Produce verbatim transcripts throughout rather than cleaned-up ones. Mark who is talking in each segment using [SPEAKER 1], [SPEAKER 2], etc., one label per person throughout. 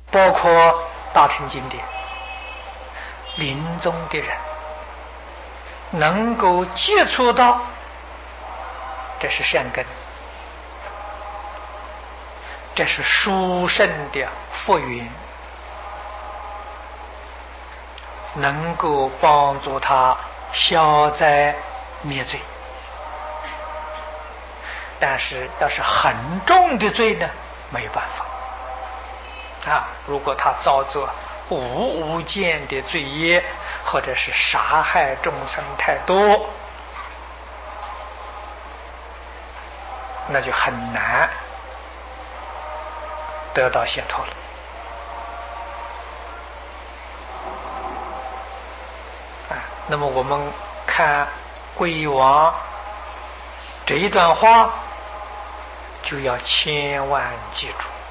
[SPEAKER 1] 包括大乘经典，临终的人能够接触到，这是善根，这是殊胜的福缘，能够帮助他消灾灭罪。但是要是很重的罪呢，没有办法啊！如果他造作无无间的罪业，或者是杀害众生太多，那就很难得到解脱了啊！那么我们看鬼王这一段话，就要千万记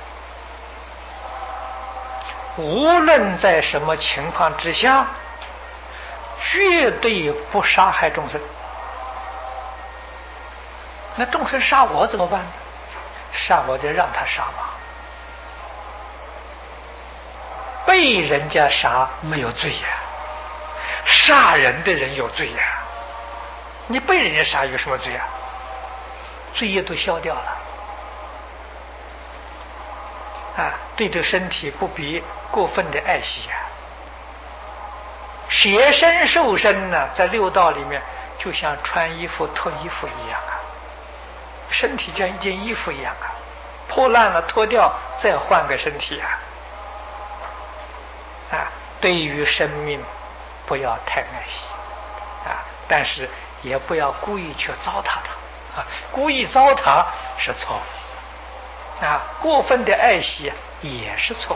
[SPEAKER 1] 住，无论在什么情况之下，绝对不杀害众生。那众生杀我怎么办呢？杀我就让他杀吧，被人家杀没有罪呀，杀人的人有罪呀。你被人家杀有什么罪呀？罪业都消掉了啊！对这个身体不必过分的爱惜啊。舍身受身呢，在六道里面就像穿衣服脱衣服一样啊，身体像一件衣服一样啊，破烂了脱掉再换个身体啊。啊，对于生命不要太爱惜啊，但是也不要故意去糟蹋它。啊，故意糟蹋是错误啊，过分的爱惜也是错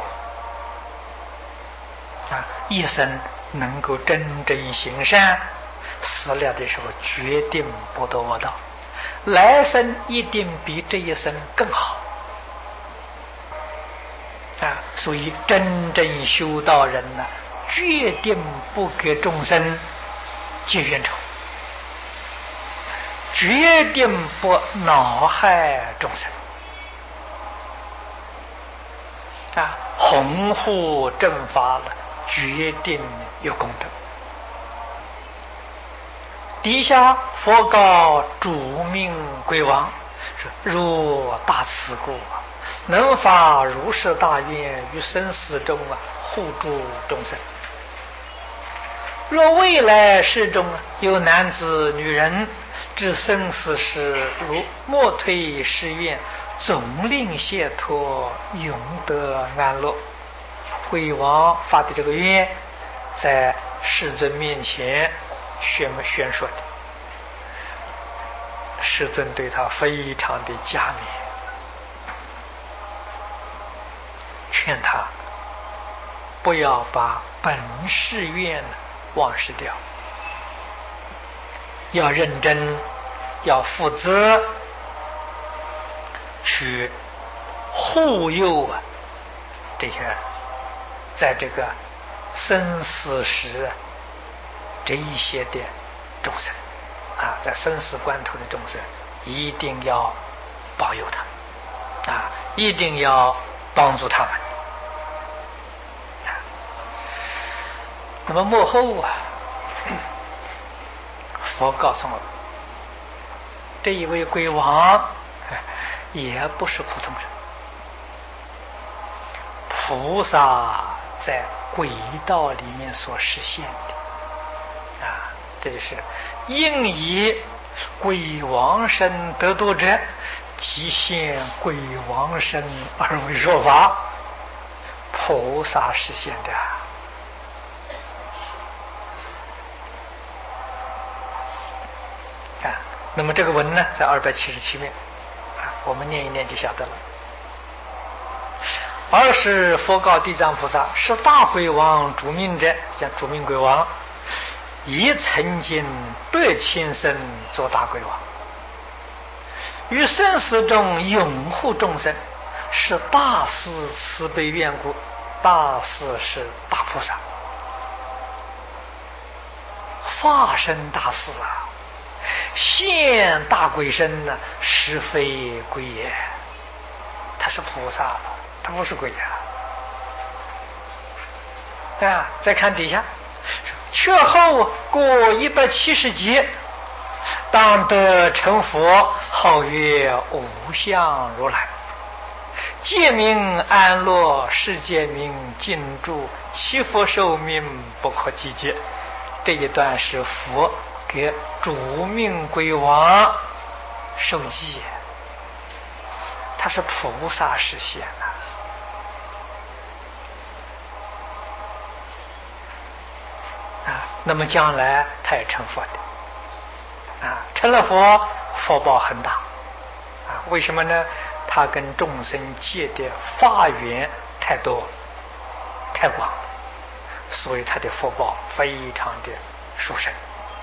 [SPEAKER 1] 误啊。一生能够真正行善，死了的时候决定不得恶道，来生一定比这一生更好啊。所以真正修道人呢，决定不给众生结冤仇，决定不恼害众生啊，弘护正法了，决定有功德。底下佛告主命鬼王说：若大慈故，能发如是大愿，于生死中啊护助众生。若未来世中有男子女人至生死时，如莫推誓愿，总令解脱，永得安乐。鬼王发的这个愿，在世尊面前宣宣说的，世尊对他非常的加冕，劝他不要把本誓愿忘失掉，要认真，要负责去护佑啊这些在这个生死时这一些的众生啊，在生死关头的众生，一定要保佑他们啊，一定要帮助他们。那么幕后啊，佛告诉我们，这一位鬼王也不是普通人，菩萨在鬼道里面所实现的啊，这就是应以鬼王身得度者，即现鬼王身而为说法，菩萨实现的啊。那么这个文呢，在二百七十七面啊，我们念一念就晓得了。二是佛告地藏菩萨，是大鬼王主命者，像主命鬼王，也曾经百千生做大鬼王，于生死中拥护众生，是大慈慈悲愿故，大慈是大菩萨，化身大慈啊，现大鬼身呢，实非鬼也，他是菩萨，他不是鬼呀、 啊，再看底下，却后过一百七十劫，当得成佛，号曰无相如来。界名安乐，世界名尽住，其佛寿命不可计劫。这一段是佛给主命鬼王受记，他是菩萨实现的啊。那么将来他也成佛的啊，成了佛，福报很大啊。为什么呢？他跟众生结的法缘太多太广，所以他的福报非常的殊胜。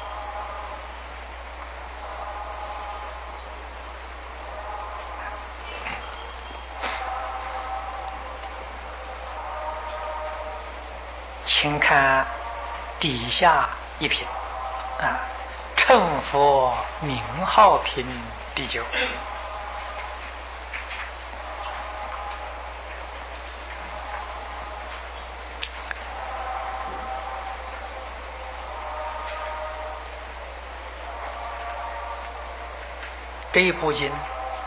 [SPEAKER 1] 请看底下一品啊，称佛名号品第九。这一部经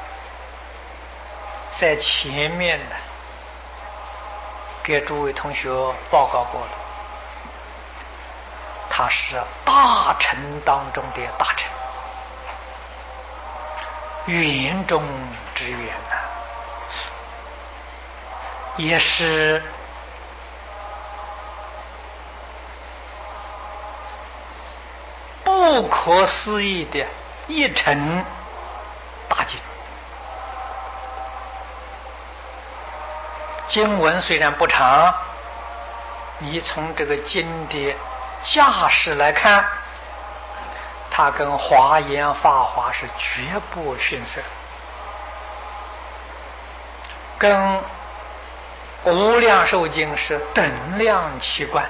[SPEAKER 1] 在前面呢，给诸位同学报告过了，他是大乘当中的大乘，圆中之圆呐、啊，也是不可思议的一乘大经。经文虽然不长，你从这个经的架势来看，它跟华严法华是绝不逊色，跟无量寿经是等量齐观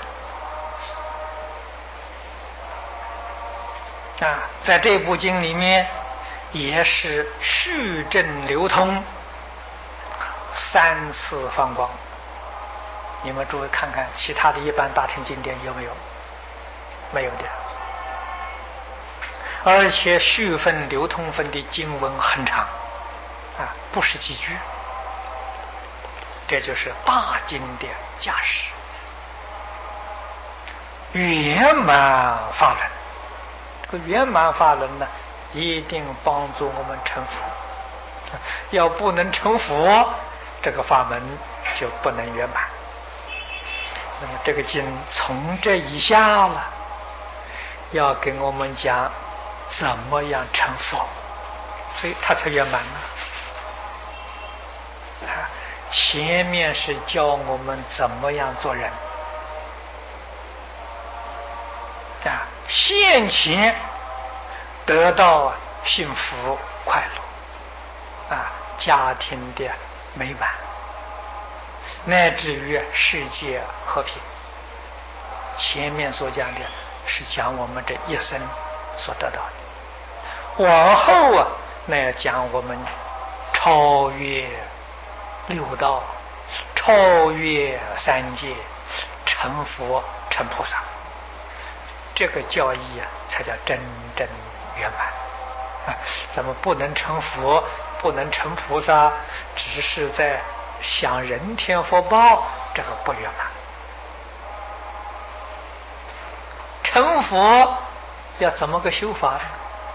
[SPEAKER 1] 啊。在这部经里面也是序正流通，三次放光。你们诸位看看其他的一般大乘经典有没有？没有的。而且序分流通分的经文很长啊，不是几句。这就是大经的架势，圆满法轮。这个圆满法轮呢，一定帮助我们成佛。要不能成佛，这个法门就不能圆满。那么这个经从这以下了，要跟我们讲怎么样成佛，所以它才圆满呢。啊，前面是教我们怎么样做人啊，现前得到幸福快乐啊，家庭的美满，乃至于世界和平。前面所讲的是讲我们这一生所得到的，往后啊，那要讲我们超越六道，超越三界，成佛成菩萨，这个教义啊，才叫真正圆满啊！咱们不能成佛，不能成菩萨，只是在享人天福报，这个不圆满。成佛要怎么个修法呢？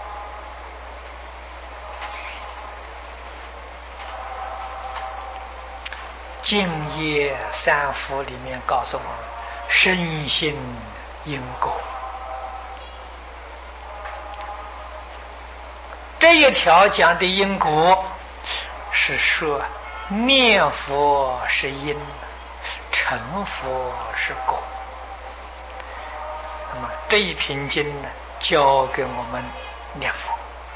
[SPEAKER 1] 净业三福里面告诉我们，深信因果。这一条讲的因果是说念佛是因，成佛是果。那么这一品经呢，教给我们念佛。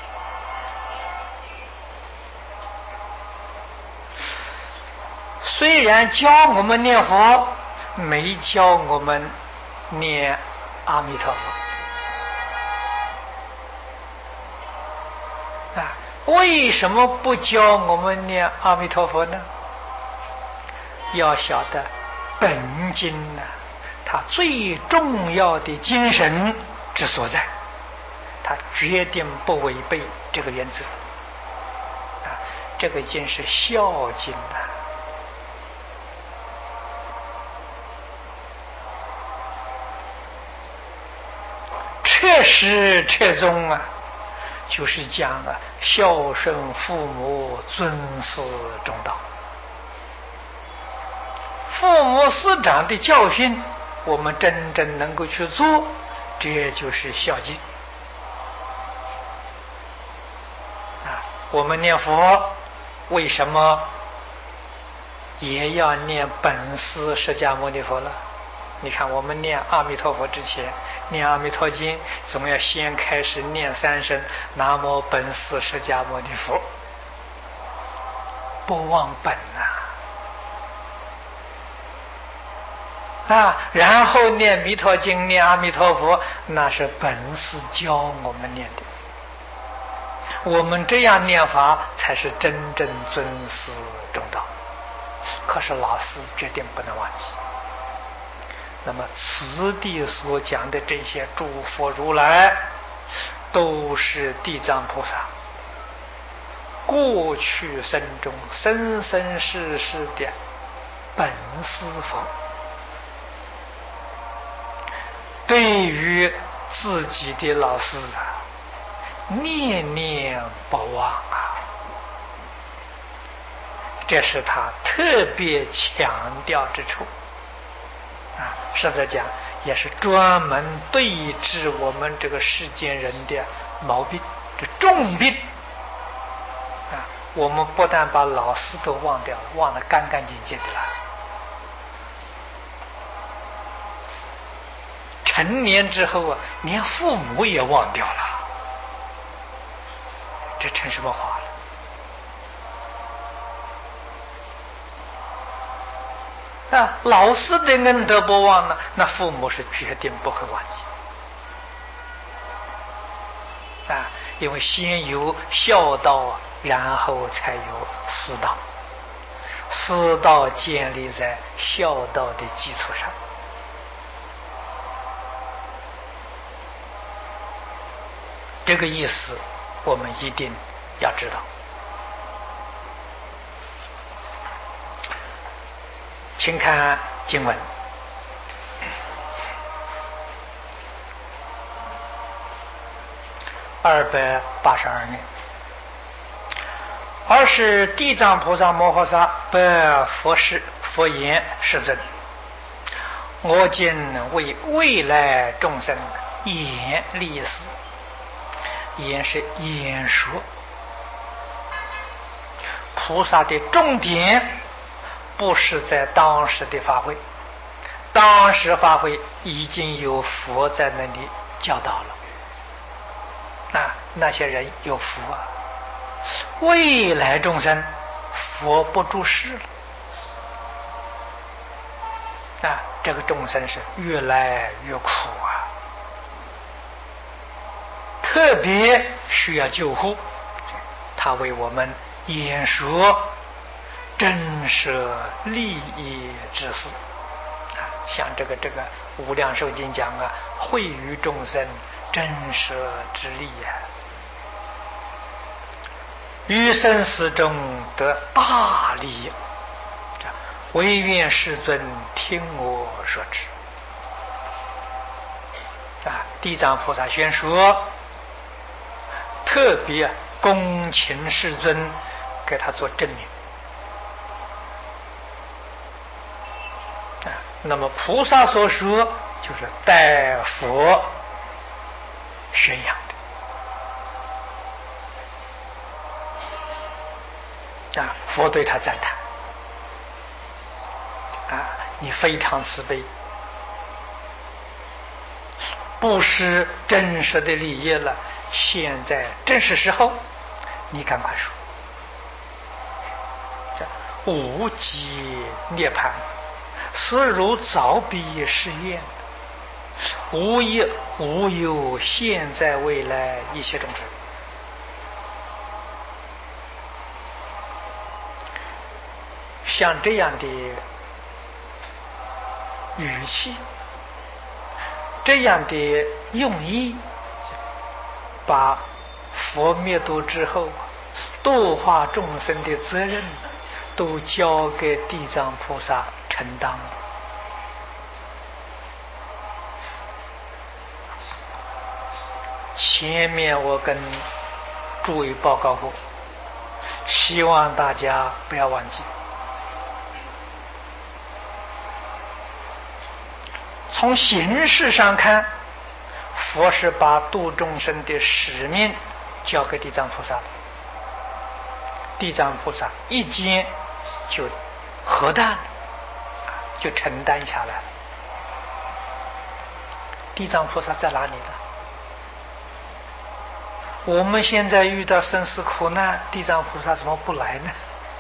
[SPEAKER 1] 虽然教我们念佛，没教我们念阿弥陀佛啊。为什么不教我们念阿弥陀佛呢？要晓得本经呢， 他最重要的精神之所在，他决定不违背这个原则啊！这个经是孝经啊，彻始彻终啊，就是讲啊，孝顺父母，尊师重道。父母师长的教训，我们真正能够去做，这就是孝敬啊！我们念佛为什么也要念本师释迦牟尼佛了？你看，我们念阿弥陀佛之前，念阿弥陀经，总要先开始念三声南无本师释迦牟尼佛，不忘本啊！啊，然后念弥陀经，念阿弥陀佛，那是本师教我们念的。我们这样念法，才是真正尊师重道。可是老师决定不能忘记。那么此地所讲的这些诸佛如来，都是地藏菩萨过去生中生生世世的本师佛，对于自己的老师啊，念念不忘啊，这是他特别强调之处啊。实在讲，也是专门对治我们这个世间人的毛病，这重病啊。我们不但把老师都忘掉了，忘得干干净净的了。成年之后啊，连父母也忘掉了，这成什么话了？啊，老师的恩德不忘呢，那父母是决定不会忘记啊，因为先有孝道，然后才有师道，师道建立在孝道的基础上。这个意思我们一定要知道。请看经文，二百八十二年，而是地藏菩萨摩诃萨白佛世佛言：世尊，我今为未来众生演历史。演是演说，菩萨的重点不是在当时的法会，当时法会已经有佛在那里教导了，那那些人有福啊。未来众生佛不住世了啊，这个众生是越来越苦啊，特别需要救护，他为我们演说真舍利益之事啊，像这个这个无量寿经讲啊，惠于众生真舍之利呀、啊，于生死中得大利益，唯愿世尊听我说之啊！地藏菩萨宣说，特别恭请世尊给他做证明啊。那么菩萨所说就是代佛宣扬的啊，佛对他赞叹啊，你非常慈悲，不失真实的利益了，现在正是时候，你赶快说。无极涅槃，实如早彼是愿，无一无有现在未来一切众生。像这样的语气这样的用意，把佛灭度之后度化众生的责任都交给地藏菩萨承担。前面我跟诸位报告过，希望大家不要忘记。从形式上看，佛是把度众生的使命交给地藏菩萨了，地藏菩萨一肩就核担，就承担下来了。地藏菩萨在哪里呢？我们现在遇到生死苦难，地藏菩萨怎么不来呢？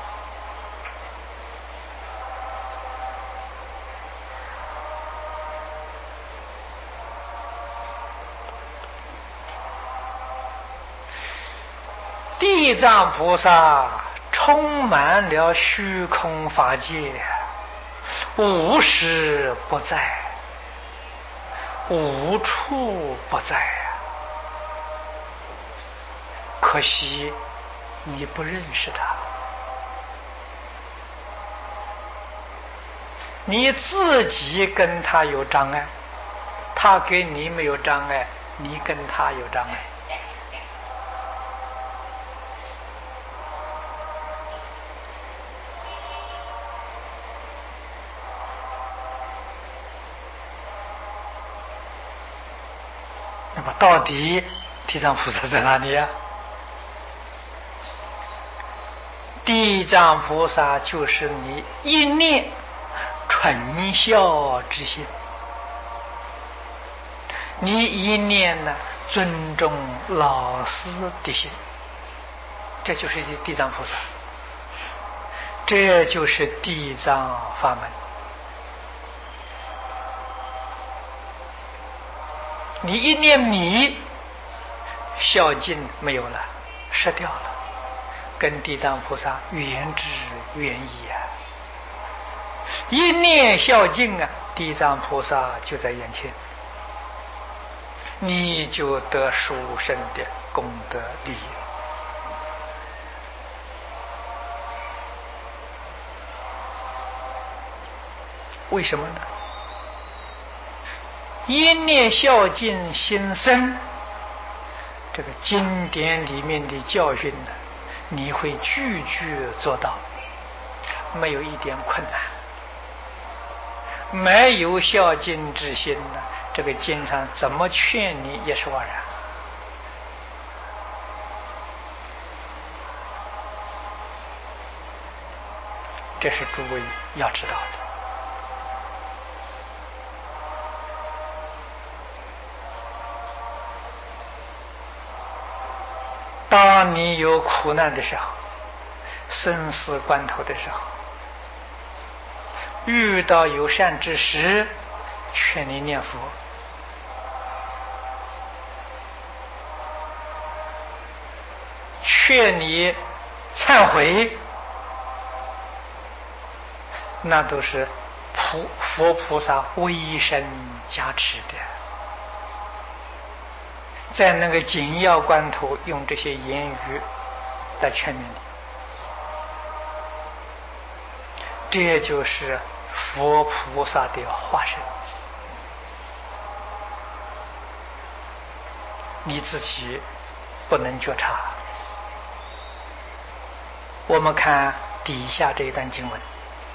[SPEAKER 1] 地藏菩萨充满了虚空法界，无时不在，无处不在。可惜你不认识他，你自己跟他有障碍，他跟你没有障碍，你跟他有障碍。那么到底地藏菩萨在哪里呀？地藏菩萨就是你一念纯孝之心，你一念呢尊重老师的心，这就是地藏菩萨，这就是地藏法门。你一念迷，孝敬没有了，失掉了，跟地藏菩萨缘之缘矣啊！一念孝敬啊，地藏菩萨就在眼前，你就得殊胜的功德利益。为什么呢？一念孝敬心生，这个经典里面的教训呢，你会句句做到，没有一点困难。没有孝敬之心呢，这个经上怎么劝你也是枉然。这是诸位要知道的。当你有苦难的时候，生死关头的时候，遇到有善之时，劝你念佛，劝你忏悔，那都是菩佛菩萨威神加持的。在那个紧要关头，用这些言语来劝勉你，这就是佛菩萨的化身。你自己不能觉察。我们看底下这一段经文：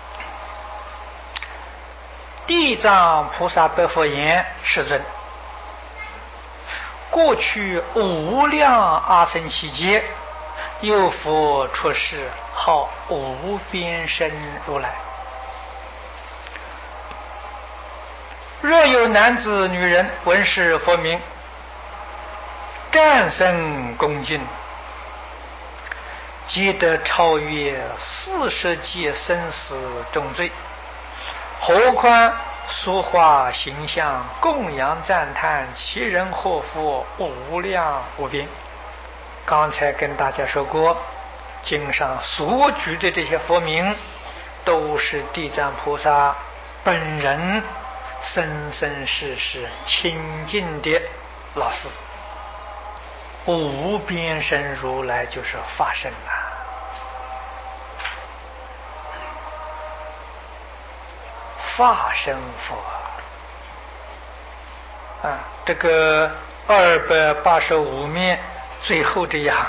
[SPEAKER 1] 地藏菩萨白佛言：世尊，过去无量阿僧祇劫，有佛出世，号无边身如来。若有男子女人闻是佛名，战胜恭敬，即得超越四十界生死重罪。何况说话形象，供养赞叹，其人祸福无量无边。刚才跟大家说过，经上所举的这些佛名，都是地藏菩萨本人生生世世亲近的老师，无边身如来就是法身啊！法身佛啊，这个二百八十五面最后这一行，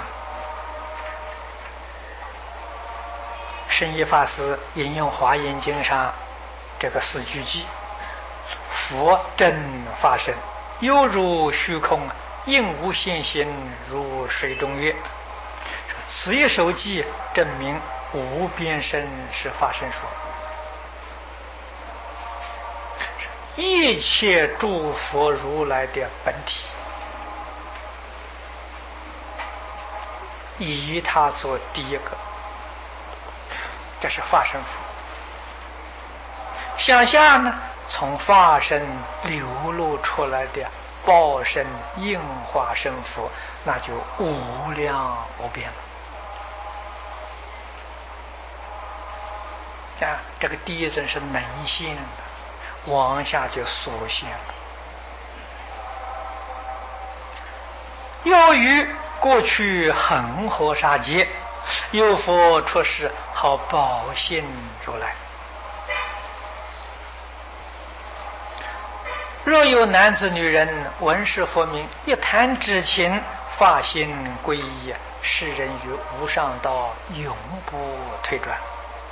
[SPEAKER 1] 圣严法师引用《华严经》上这个四句偈：佛真法身，犹如虚空，应无现形，如水中月。此一首偈证明无边身是法身说。一切诸佛如来的本体，以他做第一个，这是法身佛。向下呢，从法身流露出来的报身应化身佛，那就无量无边了。啊，这个第一尊是能现的，往下就所现了。由于过去恒河沙劫，有佛出世，好报现如来。若有男子女人闻是佛名，一谈知情，发心皈依，是人于无上道永不退转。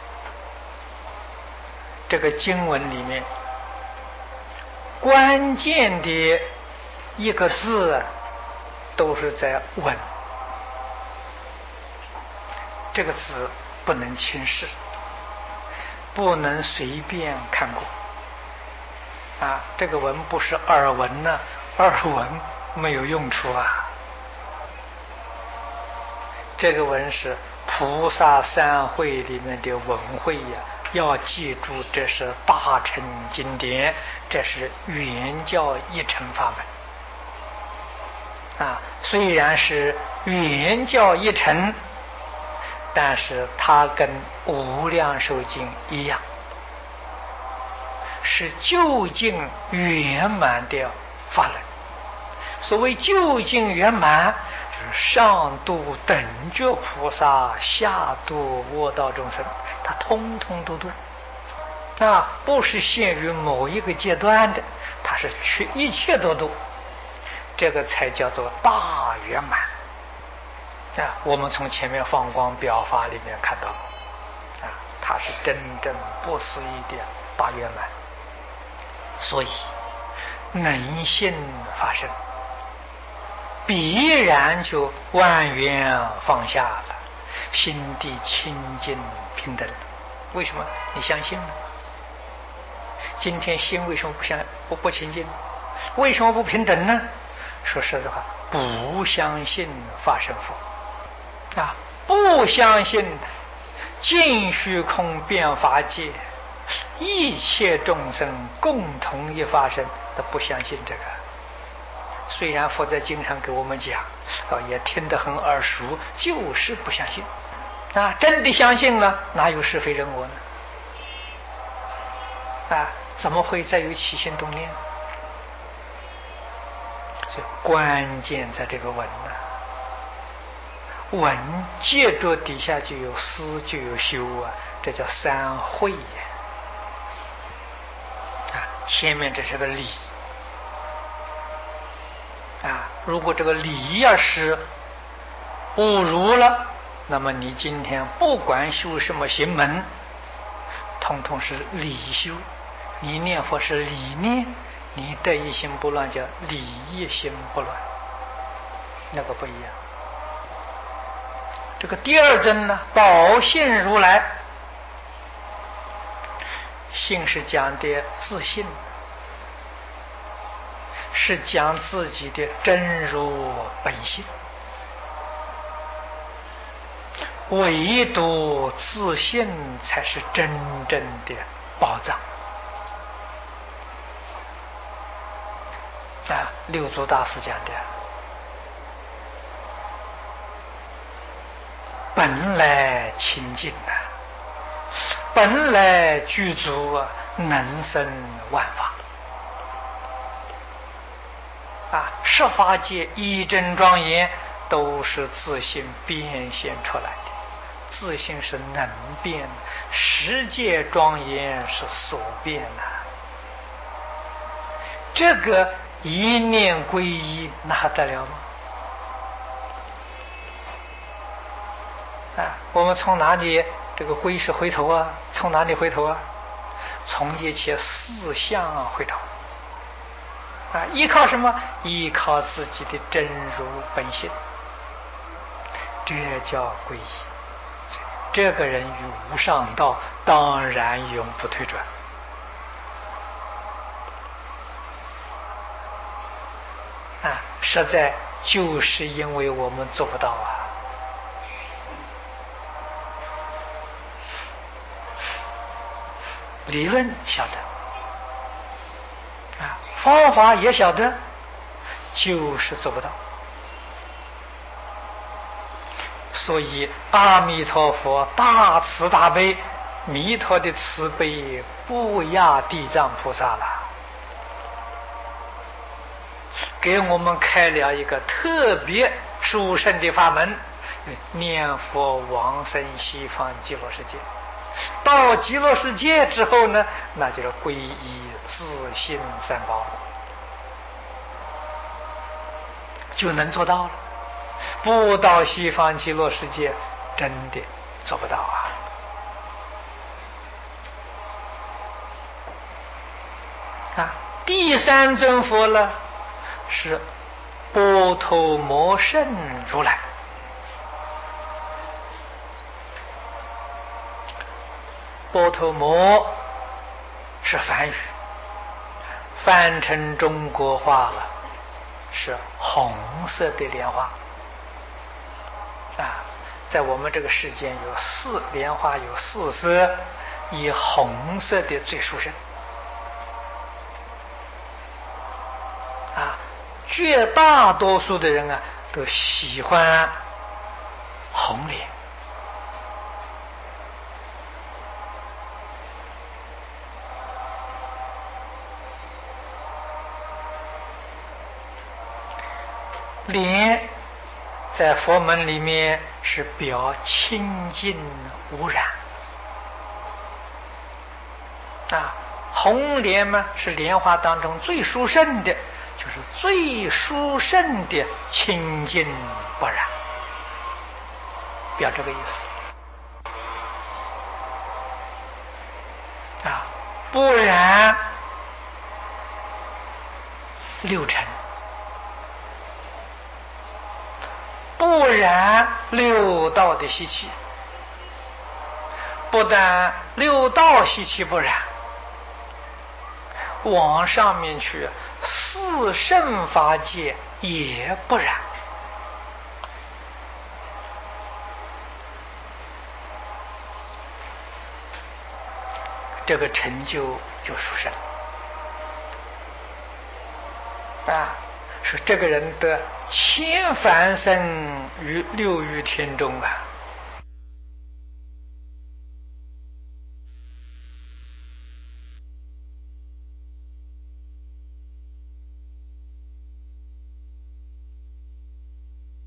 [SPEAKER 1] 这个经文里面关键的一个字都是在闻，这个字不能轻视，不能随便看过啊！这个闻不是耳闻呢、啊，耳闻没有用处啊。这个闻是菩萨三会里面的文会呀、啊，要记住，这是大乘经典，这是原教一乘法门啊。虽然是原教一乘，但是它跟无量寿经一样，是究竟圆满的法轮。所谓究竟圆满，就是上度等觉菩萨，下度卧道众生，他通通都度啊，不是限于某一个阶段的，他是去一切都度，这个才叫做大圆满啊。我们从前面放光表法里面看到啊，它是真正不思议的大圆满。所以能现法身，必然就万缘放下了，心地清净平等。为什么？你相信呢？今天心为什么不相不不清净？为什么不平等呢？说实在话，不相信法身佛啊，不相信尽虚空遍法界，一切众生共同一法身，都不相信这个。虽然佛在经常给我们讲啊，也听得很耳熟，就是不相信啊。真的相信了，哪有是非人我呢？啊，怎么会再有起心动念？所以关键在这个闻呢、啊，闻接着底下就有思，就有修啊，这叫三会呀。啊，前面这是个理啊，如果这个理要是不如了，那么你今天不管修什么行门，统统是理修。你念佛是理念，你得一心不乱叫理一心不乱，那个不一样。这个第二尊呢，宝信如来，信是讲的自信，是讲自己的真如本性，唯独自信才是真正的宝藏啊！六祖大师讲的，本来清净啊，本来具足啊，能生万法啊，十法界一真庄严，都是自性变现出来的。自性是能变，十界庄严是所变呐、啊。这个一念归一，那还得了吗？啊，我们从哪里这个归是回头啊？从哪里回头啊？从一切四相回头。啊，依靠什么？依靠自己的真如本性，这叫皈依。这个人与无上道当然永不退转。啊，实在就是因为我们做不到啊。理论晓得，啊，方法也晓得，就是做不到。所以阿弥陀佛大慈大悲，弥陀的慈悲不亚地藏菩萨了，给我们开了一个特别殊胜的法门，念佛往生西方极乐世界。到极乐世界之后呢，那就是皈依自信三宝，就能做到了。不到西方极乐世界，真的做不到啊！啊，第三尊佛呢，是波头摩圣如来。波头摩是梵语，翻成中国话了，是红色的莲花。啊，在我们这个世间有四莲花，有四色，以红色的最殊胜。啊，绝大多数的人啊，都喜欢红莲。莲在佛门里面是表清净无染啊，红莲嘛是莲花当中最殊胜的，就是最殊胜的清净不染，表这个意思啊，不染六尘。不染六道的习气，不但六道习气不染，往上面去四圣法界也不染。这个成就就殊胜啊！说这个人得千凡生于六欲天中啊，